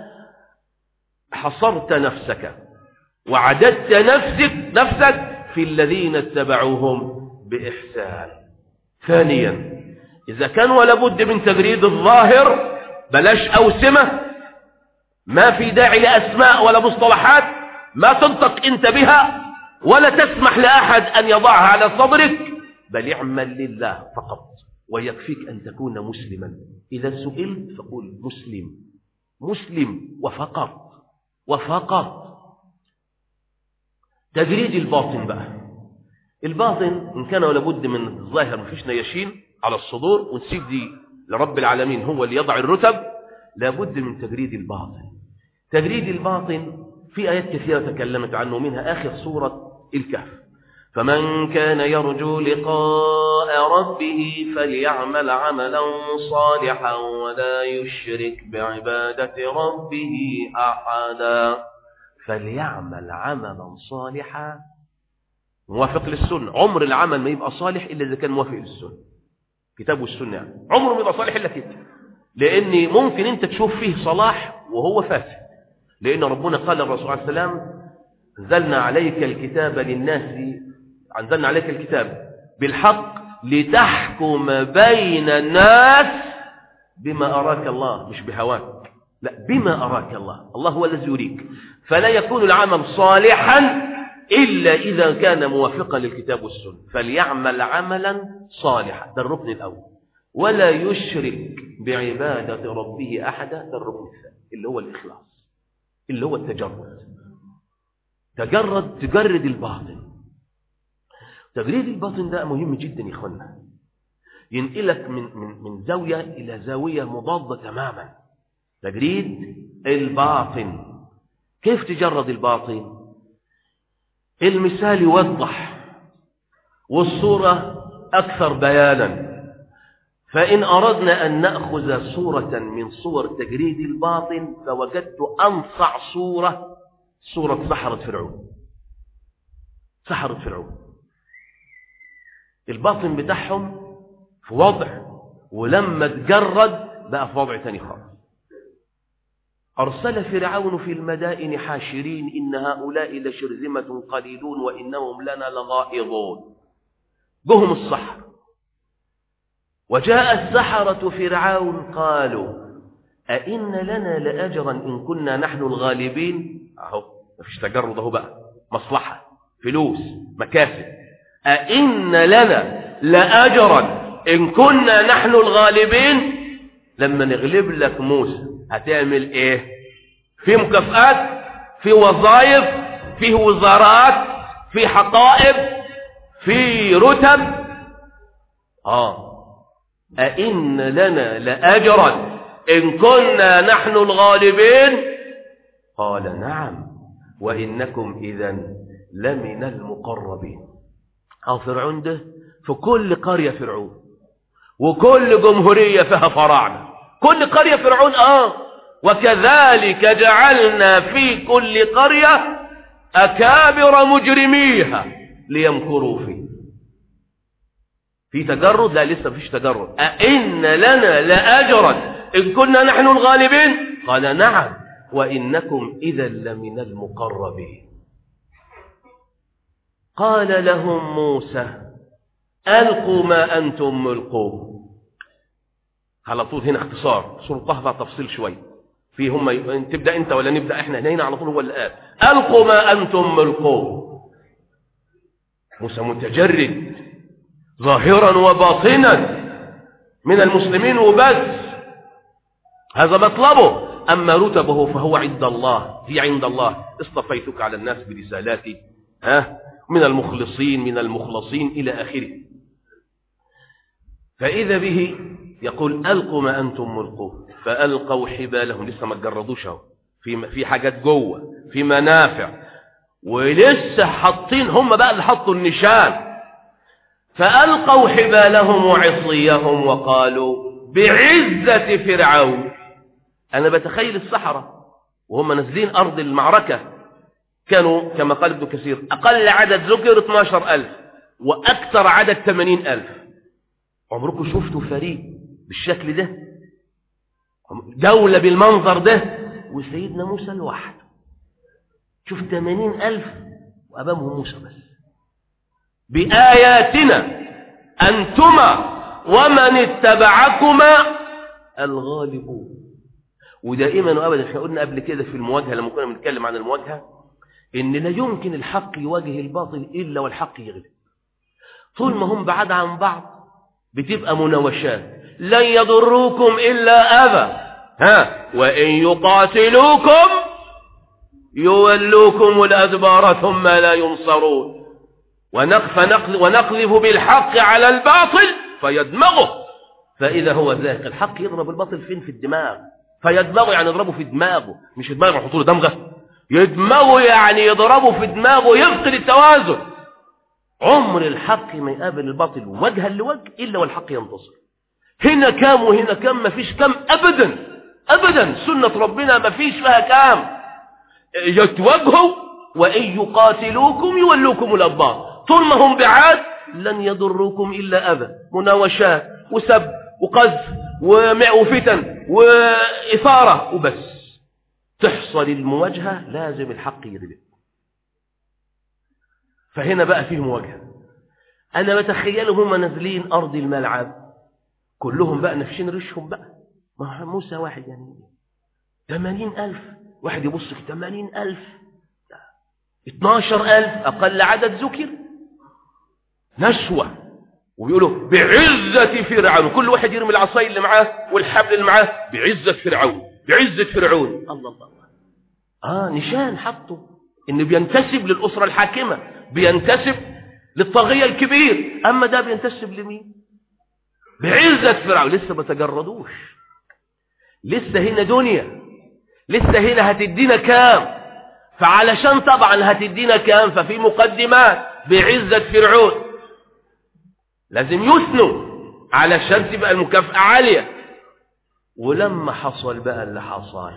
حصرت نفسك وعددت نفسك نفسك في الذين اتبعوهم بإحسان. ثانيا، إذا كان ولا بد من تجريد الظاهر، بلاش أوسمة، ما في داعي لأسماء ولا مصطلحات ما تنطق أنت بها ولا تسمح لأحد أن يضعها على صدرك، بل اعمل لله فقط. ويكفيك أن تكون مسلما. إذا سئلت فقول مسلم، مسلم وفقط وفقط. تجريد الباطن بقى، الباطن إن كان ولا بد من الظاهر مفيش نياشين على الصدور ونسيب دي لرب العالمين هو اللي يضع الرتب، لابد من تجريد الباطن. تجريد الباطن في آيات كثيرة تكلمت عنه، منها آخر سورة الكهف: فمن كان يرجو لقاء ربه فليعمل عملا صالحا ولا يشرك بعبادة ربه أحدا. فليعمل عملا صالحا موافق للسنة. عمر العمل ما يبقى صالح إلا إذا كان موافق للسنة، كتاب والسنة يعني. عمره ما يبقى صالح إلا كده، لأن ممكن أنت تشوف فيه صلاح وهو فاسد، لأن ربنا قال للرسول عليه السلام: أنزلنا عليك الكتاب للناس أنزلنا عليك الكتاب بالحق لتحكم بين الناس بما أراك الله، مش بهواك، لا بما أراك الله. الله هو الذي يريك. فلا يكون العمل صالحا إلا إذا كان موافقا للكتاب والسنة. فليعمل عملا صالحا، ده الركن الأول. ولا يشرك بعبادة ربه أحدا، ده الركن الثاني اللي هو الإخلاص، اللي هو التجرد. تجرد تجرد الباطن. تجريد الباطن ده مهم جدا يا إخوانا، ينقلك من, من, من زاوية إلى زاوية مضادة تماما. تجريد الباطن. كيف تجرد الباطن؟ المثال يوضح والصورة أكثر بيانا. فإن أردنا أن نأخذ صورة من صور تجريد الباطن فوجدت أنصع صورة صورة سحرة فرعون. سحرة فرعون الباطن بتاعهم في وضع، ولما تجرد بقى في وضع تاني خالص. أرسل فرعون في المدائن حاشرين إن هؤلاء لشرذمة قليلون وإنهم لنا لغائظون. جهم السحر، وجاء السحرة فرعون قالوا أئن لنا لأجرا إن كنا نحن الغالبين. أهو مفيش تجرد، أهو بقى مصلحة، فلوس، مكاسب. أئن لنا لأجرا إن كنا نحن الغالبين. لما نغلب لك موسى هتعمل إيه؟ في مكافآت، في وظائف، في وزارات، في حقائب، في رتب. آه أئن لنا لأجرا إن كنا نحن الغالبين. قال نعم وإنكم إذن لمن المقربين. أو فرعون ده في كل قرية فرعون، وكل جمهورية فيها فراعنة، كل قرية فرعون. آه وكذلك جعلنا في كل قرية أكابر مجرميها ليمكروا فيه. في تجرد؟ لا لسه فيش تجرد. أئن لنا لأجرا إن كنا نحن الغالبين. قال نعم وإنكم إذا لمن المقربين. قال لهم موسى ألقوا ما أنتم ملقون. على طول هنا اختصار، سورة طه فيها تفصيل شوي، في هم ي... تبدأ أنت ولا نبدأ إحنا؟ هنا على طول هو اللي قال ألقوا ما أنتم ملقون. موسى متجرد ظاهرا وباطنا من المسلمين وبس، هذا مطلبه. أما رتبه فهو عند الله، هي عند الله. اصطفيتك على الناس برسالاتي، ها من المخلصين من المخلصين إلى آخره. فإذا به يقول ألقوا ما أنتم ملقون. فألقوا حبالهم، لسه ما تجردوش اهو، في في حاجات جوه، في منافع، ولسه حاطين هم بقى اللي حطوا النشان. فألقوا حبالهم وعصيهم وقالوا بعزة فرعون. أنا بتخيل السحرة وهم نازلين أرض المعركة، كانوا كما قال ابن كثير أقل عدد ذكر اثناشر ألف وأكثر عدد ثمانين ألف. عمركم شفتوا فريق بالشكل ده؟ دولة بالمنظر ده؟ وسيدنا موسى لوحده. شوف ثمانين ألف وأمامهم موسى بس. بآياتنا أنتما ومن اتبعكما الغالبون. ودائما وأبدا احنا قلنا قبل كده في المواجهة لما كنا بنتكلم عن المواجهة إن لا يمكن الحق يواجه الباطل إلا والحق يغلب. طول ما هم بعاد عن بعض بتبقى مناوشات. لن يضروكم إلا أذى، ها وإن يقاتلوكم يولوكم الأدبار ثم لا ينصرون ونقذف بالحق على الباطل فيدمغه فإذا هو زاهق. الحق يضرب الباطل فين؟ في الدماغ. فيدمغه يعني يضربه في دماغه، مش في دماغه يحطوا له دمغه، يدمغه يعني يضربه في دماغه يفقد التوازن. عمر الحق ما يقابل الباطل وجها لوجه إلا والحق ينتصر. هنا كام وهنا كام، ما فيش كام أبدا أبدا. سنة ربنا ما فيش فيها كام. يتواجهوا وإن يقاتلوكم يولوكم الأدبار. طول ما هم بعاد لن يضروكم إلا أذى، مناوشات وسب وقذف وفتن وإثارة وبس. تحصل المواجهة لازم الحق يغلب. فهنا بقى فيه مواجهة. أنا بتخيلهم هم نازلين أرض الملعب كلهم بقى نفشين ريشهم بقى. ما موسى واحد يعني ثمانين ألف واحد يبص في ثمانين ألف اتناشر ألف أقل عدد ذكر نشوة. ويقولوا بعزة فرعون، كل واحد يرمي العصاي اللي معاه والحبل اللي معاه بعزة فرعون بعزة فرعون. الله الله آه نشان حطوا إنه بينتسب للأسرة الحاكمة، بينتسب للطاغية الكبير. أما ده بينتسب لمين؟ بعزة فرعون. لسه ما تجردوش، لسه هنا دنيا، لسه هنا هتدينا كام. فعلشان طبعا هتدينا كام ففي مقدمات بعزة فرعون لازم يثنوا علشان تبقى المكافأة عالية. ولما حصل بقى اللي حصل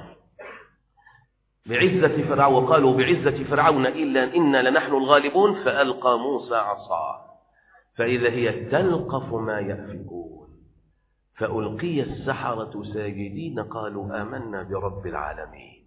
بعزة فرعون وقالوا بعزة فرعون إلا إنا لنحن الغالبون فألقى موسى عصاه فإذا هي تلقف ما يأفكون فألقي السحرة ساجدين قالوا آمنا برب العالمين.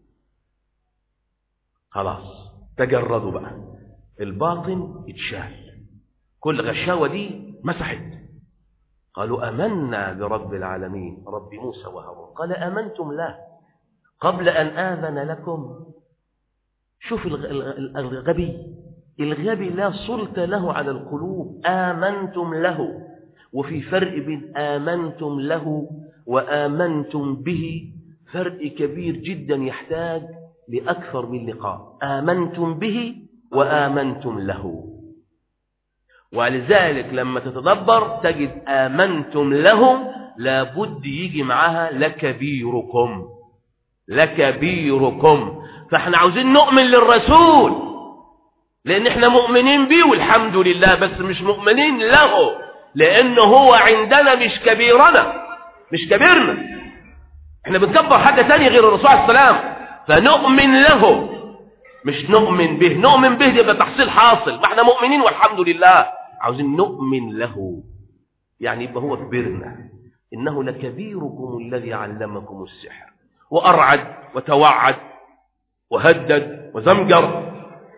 خلاص تجردوا بقى، الباطن اتشال، كل غشاوة دي مسحت. قالوا آمنا برب العالمين رب موسى وهارون. قال آمنتم له قبل أن آذن لكم. شوف الغبي الغبي لا سلطة له على القلوب. آمنتم له، وفي فرق بين آمنتم له وآمنتم به، فرق كبير جدا يحتاج لأكثر من لقاء. آمنتم به وآمنتم له. ولذلك لما تتدبر تجد آمنتم له لابد يجي معها لكبيركم لكبيركم. فاحنا عاوزين نؤمن للرسول لان احنا مؤمنين بيه والحمد لله، بس مش مؤمنين له لانه هو عندنا مش كبيرنا مش كبيرنا. احنا بنكبر حاجة تانية غير الرسول عليه السلام. فنؤمن له مش نؤمن به. نؤمن به يبقى تحصيل حاصل، ما احنا مؤمنين والحمد لله. عاوزين نؤمن له يعني يبقى هو كبيرنا. انه لكبيركم الذي علمكم السحر وأرعد وتوعد وهدد وزمجر.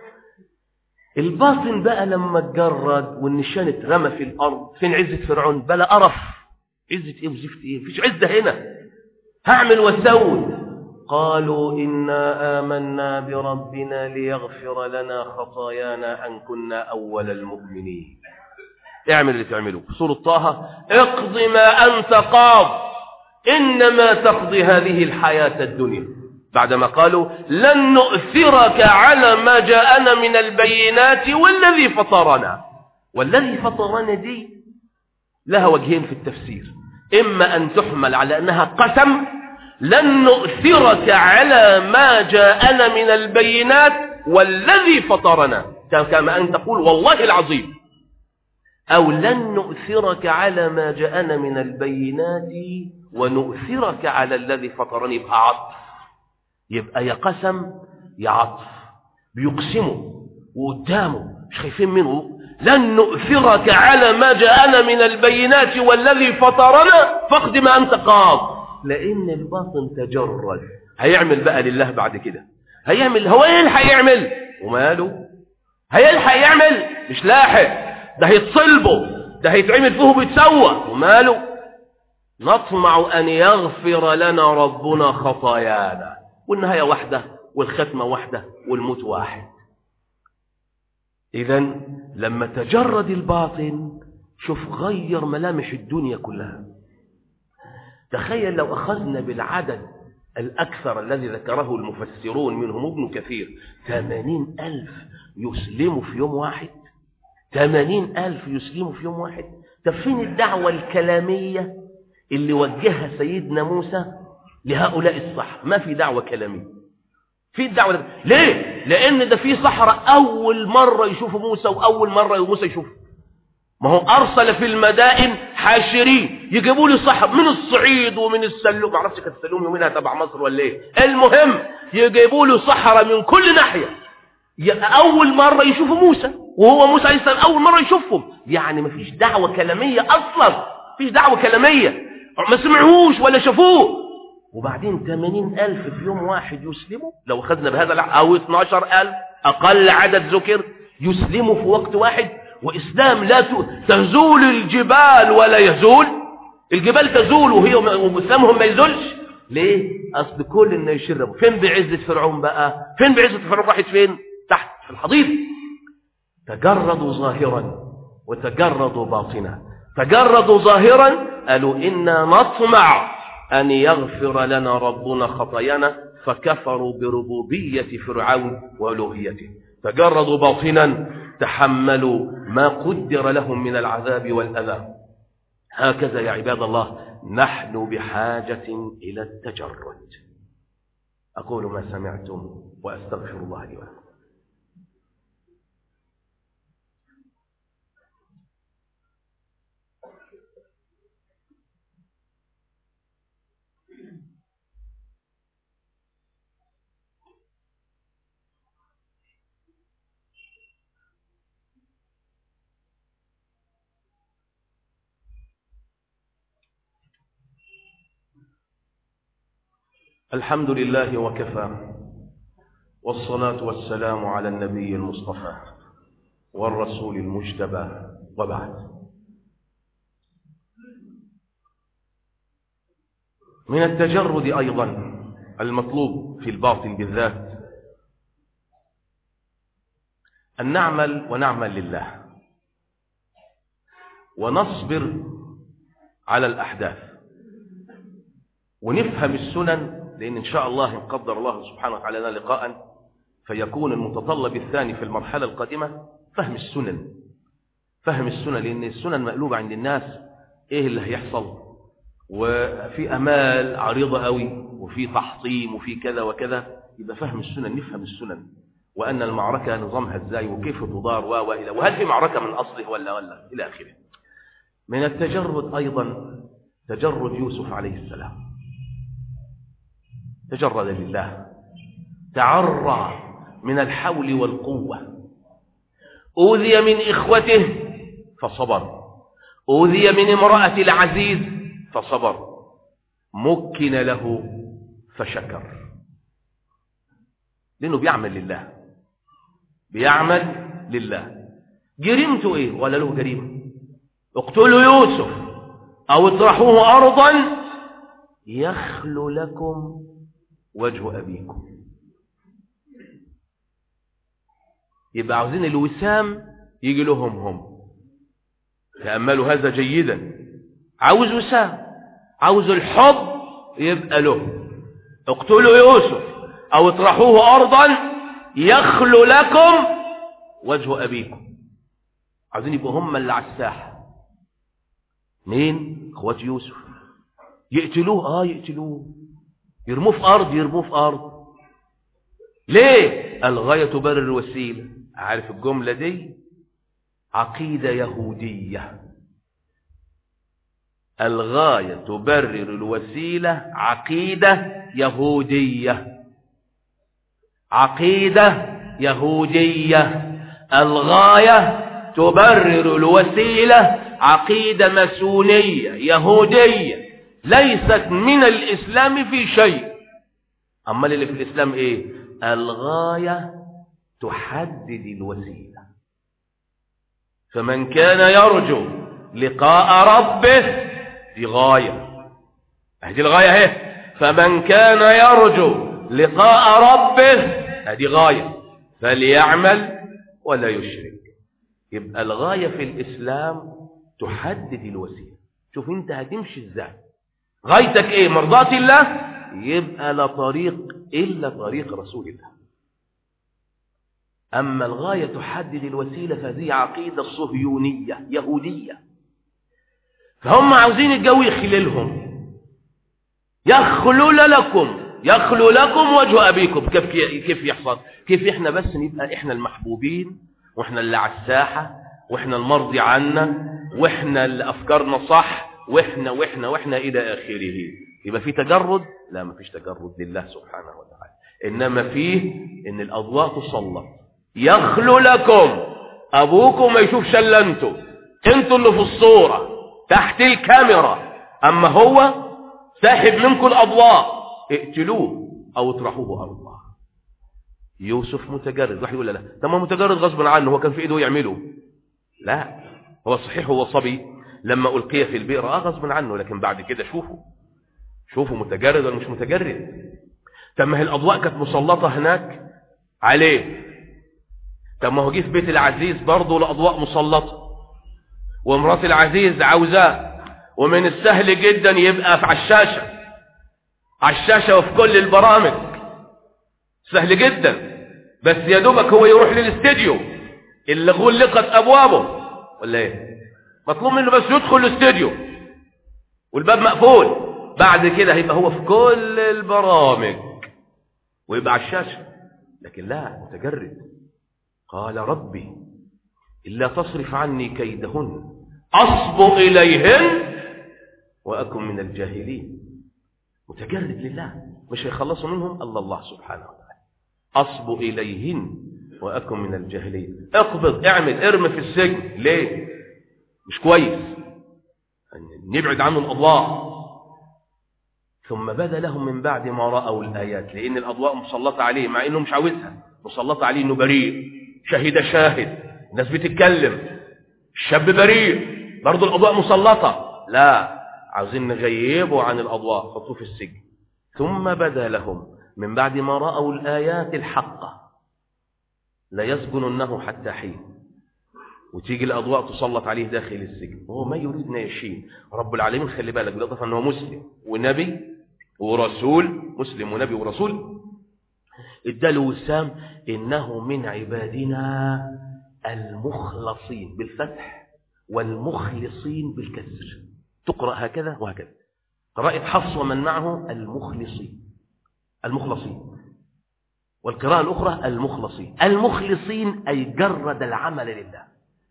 الباطن بقى لما تجرد والنشان اترمى في الأرض، فين عزة فرعون؟ بلا قرف. عزة ايه وزفت ايه؟ مفيش عزة هنا. هعمل واسوي. قالوا إنا آمنا بربنا ليغفر لنا خطايانا أن كنا أول المؤمنين. اعمل اللي تعمله. سورة طه اقض ما أنت قاض إنما تقضي هذه الحياة الدنيا. بعدما قالوا لن نؤثرك على ما جاءنا من البينات والذي فطرنا. والذي فطرنا دي لها وجهين في التفسير. إما أن تحمل على أنها قسم، لن نؤثرك على ما جاءنا من البينات والذي فطرنا، كما أن تقول والله العظيم. أو لن نؤثرك على ما جاءنا من البينات ونؤثرك على الذي فطرني. يبقى عطف، يبقى يا قسم يا عطف. بيقسموا وقدامه مش خايفين منه. لن نؤثرك على ما جاءنا من البينات والذي فطرنا فاقض ما أنت قاض. لأن الباطن تجرد. هيعمل بقى لله بعد كده. هيعمل، هو يلحق يعمل وماله؟ هيلحق يعمل؟ مش لاحق. ده هيتصلبه، ده هيتعمل فيه وبيتسوى وماله. نطمع أن يغفر لنا ربنا خطايانا. والنهاية واحدة والختمة واحدة والموت واحد. إذن لما تجرد الباطن شوف غير ملامح الدنيا كلها. تخيل لو أخذنا بالعدد الأكثر الذي ذكره المفسرون منهم ابن كثير ثمانين ألف يسلموا في يوم واحد. ثمانين ألف يسلموا في يوم واحد. طب فين الدعوة الكلامية اللي وجهها سيدنا موسى لهؤلاء الصحراء؟ ما في دعوة كلامية. في الدعوة ده. ليه؟ لأن ده في صحراء أول مرة يشوفوا موسى وأول مرة موسى يشوفه. ما هو أرسل في المدائن حاشرين يجيبوا لي صحراء من الصعيد ومن السلوم، ما اعرفش كانت السلوم يومينها تبع مصر ولا ايه، المهم يجيبوا له صحراء من كل ناحية. أول مرة يشوفوا موسى وهو موسى عليه السلام أول مرة يشوفهم. يعني ما فيش دعوة كلامية أصلا، فيش دعوة كلامية، ما سمعوش ولا شافوه. وبعدين ثمانين ألف في يوم واحد يسلموا، لو أخذنا بهذا أو اثناشر ألف أقل عدد ذكر يسلموا في وقت واحد. وإسلام لا تزول الجبال ولا يزول، الجبال تزول وهي وإسلامهم ما يزولش. ليه؟ أصل كل الناس يشربوا. فين بعزة فرعون بقى؟ فين بعزة فرعون؟ راحت فين؟ تحت في الحضيض. تجردوا ظاهرا وتجردوا باطنا. تجردوا ظاهرا قالوا إنا نطمع أن يغفر لنا ربنا خطايانا فكفروا بربوبية فرعون وألوهيته. تجردوا باطنا تحملوا ما قدر لهم من العذاب والأذى. هكذا يا عباد الله نحن بحاجة إلى التجرد. أقول ما سمعتم وأستغفر الله لي ولكم. الحمد لله وكفى، والصلاة والسلام على النبي المصطفى والرسول المجتبى، وبعد. من التجرد أيضا المطلوب في الباطن بالذات أن نعمل ونعمل لله ونصبر على الأحداث ونفهم السنن، لأن إن شاء الله إن قدر الله سبحانه وتعالى لنا لقاء فيكون المتطلب الثاني في المرحلة القادمة فهم السنن. فهم السنن، لأن السنن مقلوبة عند الناس إيه اللي هيحصل، وفي أمال عريضة قوي وفي تحطيم وفي كذا وكذا. يبقى فهم السنن، نفهم السنن، وأن المعركة نظامها إزاي وكيف تدار وإلى وهل في معركة من أصله ولا ولا إلى آخره. من التجرد أيضا تجرد يوسف عليه السلام. تجرد لله، تعرى من الحول والقوة. أوذي من إخوته فصبر، أوذي من امرأة العزيز فصبر، مكن له فشكر. لأنه بيعمل لله، بيعمل لله. جريمته إيه؟ ولا له جريمة؟ اقتلوا يوسف أو اطرحوه أرضا يخلو لكم وجه أبيكم. يبقى عاوزين الوسام يجي لهم هم. تأملوا هذا جيدا. عاوز وسام، عاوز الحب يبقى له. اقتلوا يوسف أو اطرحوه أرضا يخلو لكم وجه أبيكم. عاوزين يبقوا هم اللي على الساحة. مين؟ اخوات يوسف. يقتلوه، اه يقتلوه، يرموه في أرض، يرموه في أرض. ليه؟ الغاية تبرر الوسيلة. عارف الجملة دي؟ عقيدة يهودية. الغاية تبرر الوسيلة، عقيدة يهودية. عقيدة يهودية. الغاية تبرر الوسيلة، عقيدة ماسونية يهودية ليست من الإسلام في شيء. أما اللي في الإسلام إيه؟ الغاية تحدد الوسيلة. فمن كان يرجو لقاء ربه دي غاية، هذه الغاية اهي. فمن كان يرجو لقاء ربه هذه غاية، فليعمل ولا يشرك. يبقى الغاية في الإسلام تحدد الوسيلة. شوف انت هتمشي ازاي، غايتك ايه؟ مرضاة الله يبقى لا طريق إلا طريق رسول الله. أما الغاية تحدد الوسيلة فهذه عقيدة صهيونية يهودية. فهم عاوزين الجو يخللهم، يخلل لكم يخلو لكم وجه أبيكم. كيف كيف يحصل؟ كيف إحنا بس نبقى إحنا المحبوبين، وإحنا اللي على الساحة، وإحنا المرضي عنا، وإحنا اللي أفكارنا صح، وإحنا وإحنا وإحنا إلى آخره. يبقى في تجرد؟ لا، ما فيش تجرد لله سبحانه وتعالى، إنما فيه إن الأضواء تسلط. يخلو لكم، أبوكم ما يشوفش إلا أنتوا، أنتوا اللي في الصورة تحت الكاميرا، أما هو ساحب منكم الأضواء، اقتلوه أو اطرحوه أرضا. يوسف متجرد، واحد يقول لا لا ده ما متجرد غصب عنه، هو كان في إيده يعمله. لا، هو صحيح هو صبي لما ألقي في البئر آه غصب عنه، لكن بعد كده شوفوا شوفوا متجرد ولا مش متجرد. طب ما هي الأضواء كانت مسلطة هناك عليه، طب ما هو جه في بيت العزيز برضه الأضواء مسلطة، ومرات العزيز عاوزاه، ومن السهل جدا يبقى على الشاشة على الشاشة وفي كل البرامج، سهل جدا، بس يا دوبك هو يروح للاستديو اللي غلقت أبوابه ولا ايه، مطلوب منه بس يدخل الاستديو والباب مقفول، بعد كده هيبقى هو في كل البرامج ويبقى على الشاشة. لكن لا، متجرد. قال ربي إلا تصرف عني كيدهن أصب إليهن وأكن من الجاهلين. متجرد لله، مش هيخلصوا منهم الا الله سبحانه وتعالى. أصب إليهن وأكن من الجاهلين. اقبض، اعمل، ارمي في السجن، ليه؟ مش كويس، نبعد عنه الأضواء. ثم بدا لهم من بعد ما رأوا الآيات، لأن الأضواء مسلطة عليه مع إنه مش عاوزها، مسلطة عليه إنه بريء، شهد شاهد، الناس بتتكلم، الشاب بريء، برضو الأضواء مسلطة. لا، عاوزين نغيبه عن الأضواء، خطوه في السجن. ثم بدا لهم من بعد ما رأوا الآيات الحقة لا يسجننه حتى حين، وتيجي الأضواء تسلط عليه داخل السجن وهو ما يريد نيشين. رب العالمين خلي بالك بالإضافة أنه مسلم ونبي ورسول، مسلم ونبي ورسول، اداله وسام إنه من عبادنا المخلصين بالفتح والمخلصين بالكسر، تقرأ هكذا وهكذا. قراءة حفص ومن معه المخلصين المخلصين، والقراءة الأخرى المخلصين. المخلصين أي جرد العمل لله،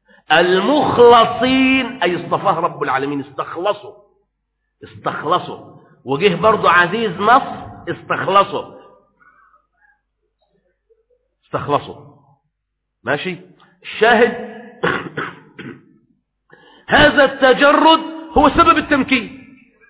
المخلصين أي اصطفاه رب العالمين، استخلصوا استخلصوا وجه برضو عزيز مصر استخلصوا استخلصوا ماشي. الشاهد هذا التجرد هو سبب التمكين.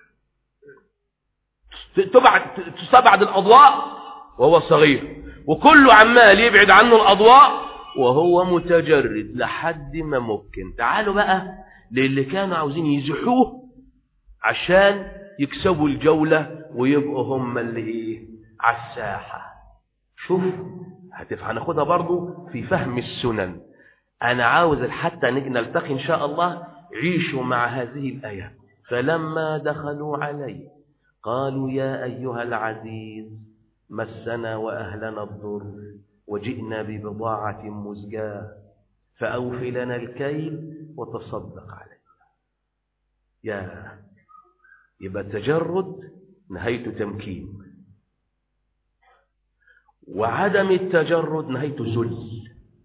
تستبعد الأضواء وهو صغير، وكله عمال يبعد عنه الأضواء وهو متجرد لحد ما ممكن. تعالوا بقى للي كانوا عاوزين يزحوه عشان يكسبوا الجولة ويبقوا هم اللي ايه على الساحة. شوف هناخدها برضو في فهم السنن. أنا عاوز حتى نلتقي إن شاء الله عيشوا مع هذه الآيات. فلما دخلوا عليه قالوا يا أيها العزيز مسنا وأهلنا الضر وجئنا ببضاعة مزجاة فأوفي لنا الكيل وتصدق علينا. يا يبقى التجرد نهايته تمكين، وعدم التجرد نهايته ذل.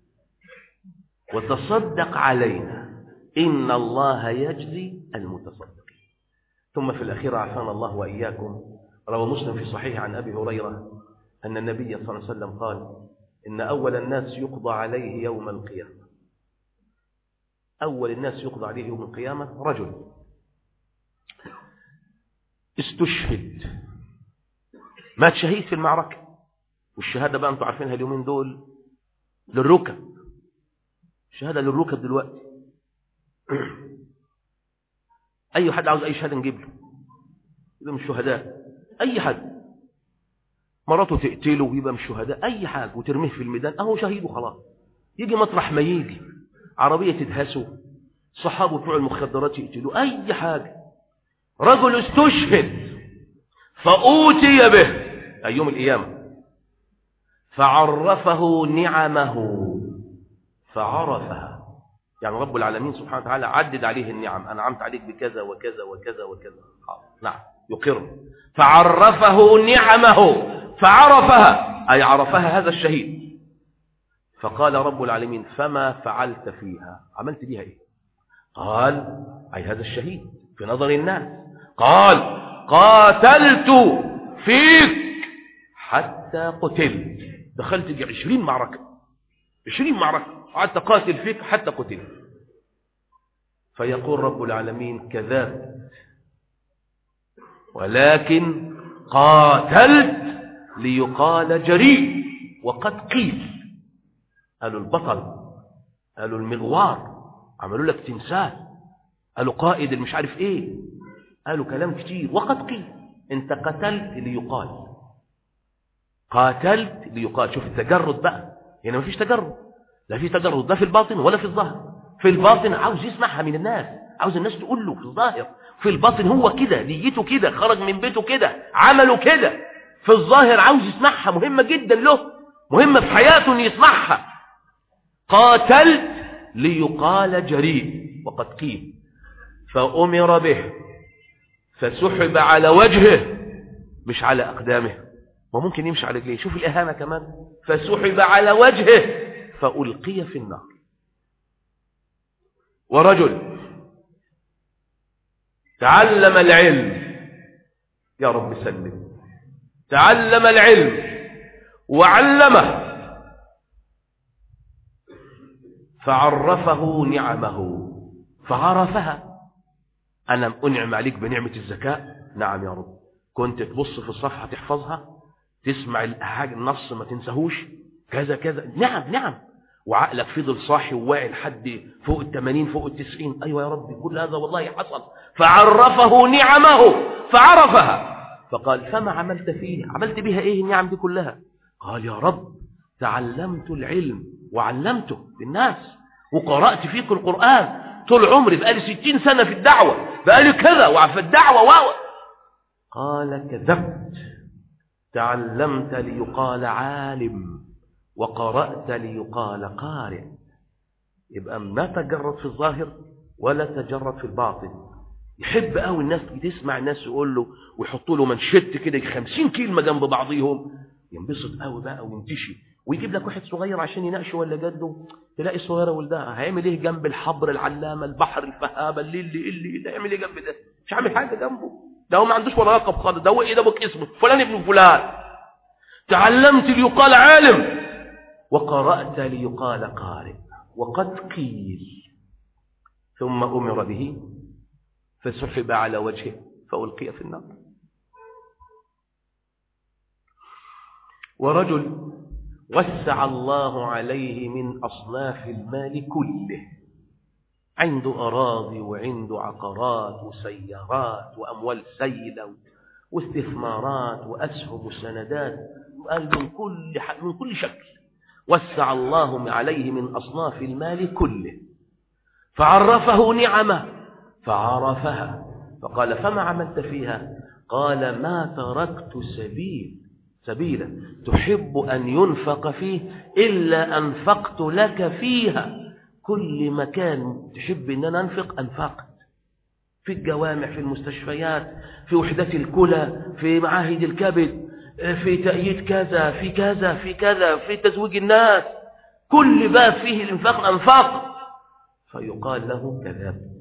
وتصدق علينا إن الله يجزي المتصدقين. ثم في الأخير عافانا الله وإياكم، روى مسلم في صحيح عن أبي هريرة أن النبي صلى الله عليه وسلم قال إن أول الناس يقضى عليه يوم القيامة، أول الناس يقضى عليه يوم القيامة رجل استشهد، مات شهيد في المعركة. والشهادة بقى أنتم عارفينها اليومين دول للركب، الشهادة للركب دلوقتي. أي حد عاوز أي شهادة نجيب له، يبقى من الشهداء. أي حد مراته تقتله ويبقى من الشهداء، أي حاجة وترميه في الميدان أهو شهيد وخلاص. يجي مطرح ما يجي، عربية تدهسه، صحابه بتوع المخدرات يقتلوه، أي حاجة. رجل استشهد فأوتي به أي يوم القيامة فعرفه نعمه فعرفها، يعني رب العالمين سبحانه وتعالى عدد عليه النعم، أنعمت عليك بكذا وكذا وكذا وكذا. نعم يقر. فعرفه نعمه فعرفها أي عرفها هذا الشهيد. فقال رب العالمين فما فعلت فيها، عملت بها إيه؟ قال أي هذا الشهيد في نظر الناس. قال قاتلت فيك حتى قتلت، دخلت عشرين معركة عشرين معركة قعدت قاتل فيك حتى قتلت. فيقول رب العالمين كذبت، ولكن قاتلت ليقال جريء وقد قيل. قالوا البطل، قالوا المغوار، عملوا لك تمثال، قالوا قائد المش عارف ايه، قالوا كلام كتير. وقد قيل انت قتلت ليقال، قاتلت ليقال. شوف التجرد بقى، هنا مفيش تجرد، لا في تجرد لا في الباطن ولا في الظاهر. في الباطن عاوز يسمعها من الناس، عاوز الناس تقول له في الظاهر. في الباطن هو كده، نيته كده، خرج من بيته كده، عمله كده. في الظاهر عاوز يسمعها، مهمة جدا له، مهمة في حياته ان يسمعها. قاتلت ليقال جريء وقد قيل. فأمر به فسحب على وجهه مش على أقدامه، وممكن يمشي على رجليه. شوف الإهانة كمان. فسحب على وجهه فألقي في النار. ورجل تعلم العلم، يا رب سلم، تعلم العلم وعلمه فعرفه نعمه فعرفها. أنا أنعم عليك بنعمة الذكاء، نعم يا رب. كنت تبص في الصفحة تحفظها، تسمع الحاجة النص ما تنساهوش، كذا كذا، نعم نعم. وعقلك فضل صاحي وواعي لحد فوق الثمانين فوق التسعين. أيوة يا ربي كل هذا والله حصل. فعرفه نعمه فعرفها. فقال فما عملت فيه، عملت بها ايه النعم دي كلها؟ قال يا رب تعلمت العلم وعلمته للناس، وقرأت فيك القرآن طول عمري، بقالي ستين سنة في الدعوة، بقالي كذا وفي الدعوة و قال كذبت، تعلمت ليقال عالم وقرأت ليقال قارئ. يبقى ما تجرد في الظاهر ولا تجرد في الباطن. يحب قوي الناس تسمع الناس يقول له ويحطوا له منشط كده خمسين كلمة جنب بعضيهم، ينبسط قوي بقى وينتشي، ويجيب لك واحد صغير عشان يناقشه ولا جده، تلاقي صغيره ولدها هيعمل ايه جنب الحبر العلامه البحر الفهابه اللي اللي اللي, اللي هيعمل ايه جنب ده؟ مش عامل حاجه جنبه، ده هو ما عندوش ولا لقب خالص، ده هو ايه ده ابوك اسمه فلان ابن فلان. تعلمت ليقال عالم وقرأت ليقال قارئ وقد قيل. ثم أمر به فسحب على وجهه فألقي في النار. ورجل وسع الله عليه من أصناف المال كله، عنده أراضي وعنده عقارات وسيارات وأموال سيلة واستثمارات وأسهم وسندات، وقال من كل من كل شكل. وسع الله عليه من أصناف المال كله فعرفه نعمه فعرفها. فقال فما عملت فيها؟ قال ما تركت سبيل سبيلا تحب أن ينفق فيه إلا أنفقت لك فيها. كل مكان تحب أن أنا أنفق أنفقت، في الجوامع، في المستشفيات، في وحدات الكلى، في معاهد الكبد، في تأييد كذا، في كذا في كذا، في تزويج الناس، كل باب فيه الانفاق أنفق. فيقال له كذبت،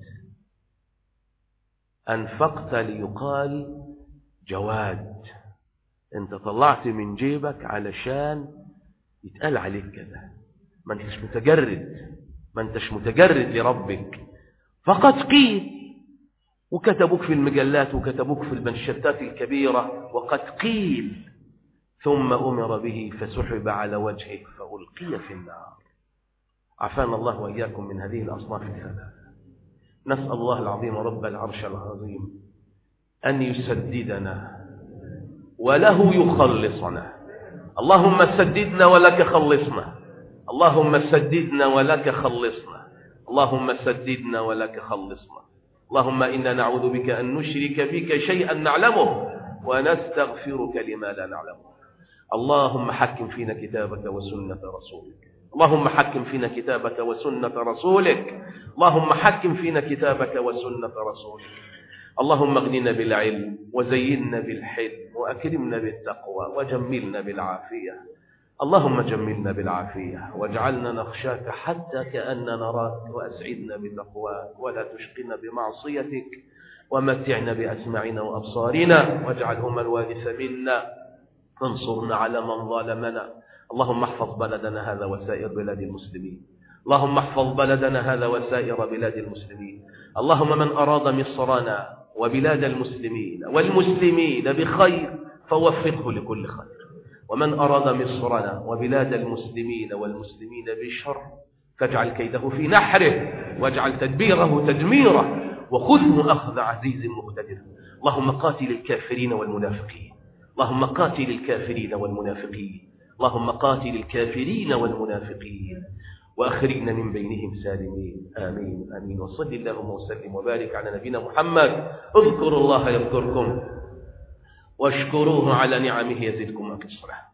أنفقت ليقال جواد، انت طلعت من جيبك علشان يتقال عليك كذا، ما انتش متجرد، ما انتش متجرد لربك. فقد قيل، وكتبوك في المجلات وكتبوك في المنشطات الكبيرة، وقد قيل. ثم أمر به فسحب على وجهه فألقي في النار. عافانا الله وإياكم من هذه الأصناف الثلاثة. نسأل الله العظيم رب العرش العظيم أن يسددنا وله يخلصنا. اللهم سددنا ولك خلصنا، اللهم سددنا ولك خلصنا، اللهم سددنا ولك خلصنا. اللهم إنا نعوذ بك أن نشرك بك شيئا نعلمه ونستغفرك لما لا نعلمه. اللهم حكم فينا كتابك وسنة رسولك اللهم حكم فينا كتابك وسنة رسولك اللهم حكم فينا كتابك وسنة رسولك. اللهم اغننا بالعلم وزيننا بالحلم وأكرمنا بالتقوى وجملنا بالعافية. اللهم جملنا بالعافية واجعلنا نخشاك حتى كأننا نراك، وأسعدنا بتقواك ولا تشقنا بمعصيتك، ومتعنا بأسماعنا وأبصارنا واجعلهما الوارث منا، وانصرنا على من ظلمنا. اللهم احفظ بلدنا هذا وسائر بلاد المسلمين اللهم احفظ بلدنا هذا وسائر بلاد المسلمين. اللهم من أراد مصرنا وبلاد المسلمين والمسلمين بخير فوفقه لكل خير، ومن أراد مصرنا وبلاد المسلمين والمسلمين بشر فاجعل كيده في نحره، واجعل تدبيره تدميره، وخذه أخذ عزيز مقتدر. اللهم قاتل الكافرين والمنافقين اللهم قاتل الكافرين والمنافقين اللهم قاتل الكافرين والمنافقين وأخرجنا من بينهم سالمين. آمين آمين. وصل اللهم وسلم وبارك على نبينا محمد. اذكروا الله يذكركم واشكروه على نعمه يزدكم كثرة.